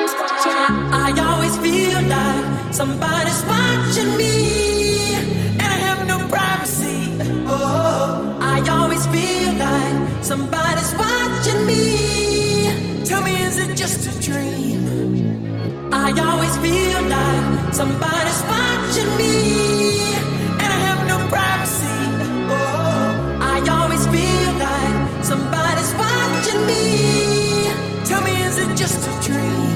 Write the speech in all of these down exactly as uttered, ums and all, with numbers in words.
I always feel like somebody's watching me, and I have no privacy. Oh, I always feel like somebody's watching me. Tell me, is it just a dream? I always feel like somebody's watching me, and I have no privacy. Oh, I always feel like somebody's watching me. Tell me, is it just a dream?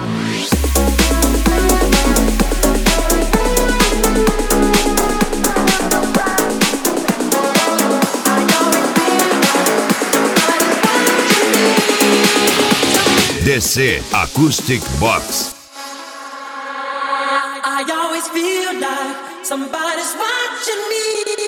D C Acoustic Box. I always feel like somebody's watching me.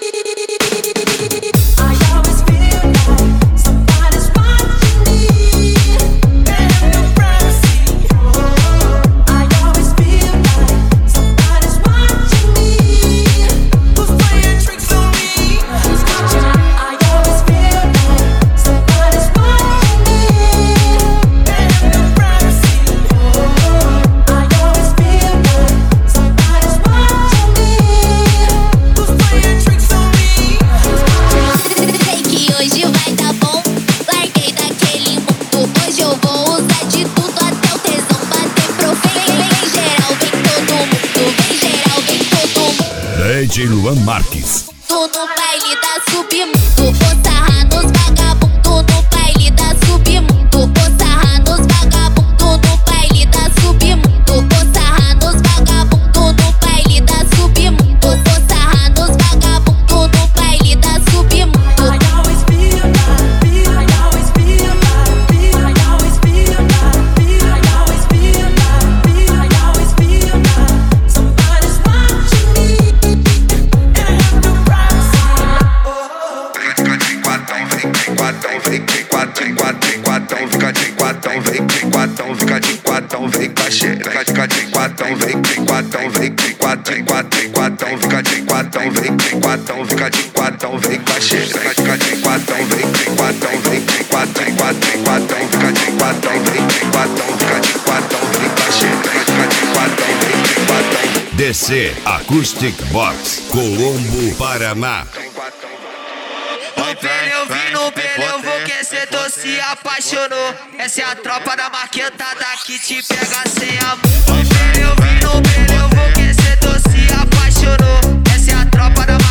I always feel like somebody's watching me. They have no privacy. I always feel like somebody's watching me. Who's playing tricks on me? I always feel like somebody's watching me. They have no privacy. I always feel like somebody's watching me. Who's playing tricks on me? Sei que hoje vai dar bom. Larguei daquele mundo. Hoje eu vou usar de tudo até o tesão bater pro fim. Vem geral, vem todo mundo. Vem geral, vem todo mundo. D J Luan Marques. Tu no baile da submundo. Vou sarrar nos vagabundo. No baile da submundo. Vou sarrar nos vagabundo. No baile da submundo. Vou sarrar nos vagabundo. No baile da submundo. Vou sarrar nos vagabundo. No baile da submundo. I always feel like, I always feel like, I always feel like, I always feel like, I always feel like somebody's watching me, and I have no privacy. Oh. Fica de quatão, vem de quatão, vem de quatão, quatão, quatão, fica de quatão, vem de quatão, fica de quatão, vem com a xereca, fica de quatão, vem de quatão, vem de quatão, quatão, quatão, fica de quatão, vem de quatão, fica de quatão, vem com a xereca, fica de quatão, vem de quatão, vem de quatão, quatão, quatão, fica de quatão, vem de quatão, fica de quatão, vem com a xereca, fica de quatão, vem de quatão. D C Acoustic Box. Colombo, Paraná. No pneu, vi no pneu, vou que cê tô se apaixonou. Essa é a tropa da marquetada que te pega sem amor. No pneu, vi no pneu, vou que cê tô se apaixonou. Essa é a tropa da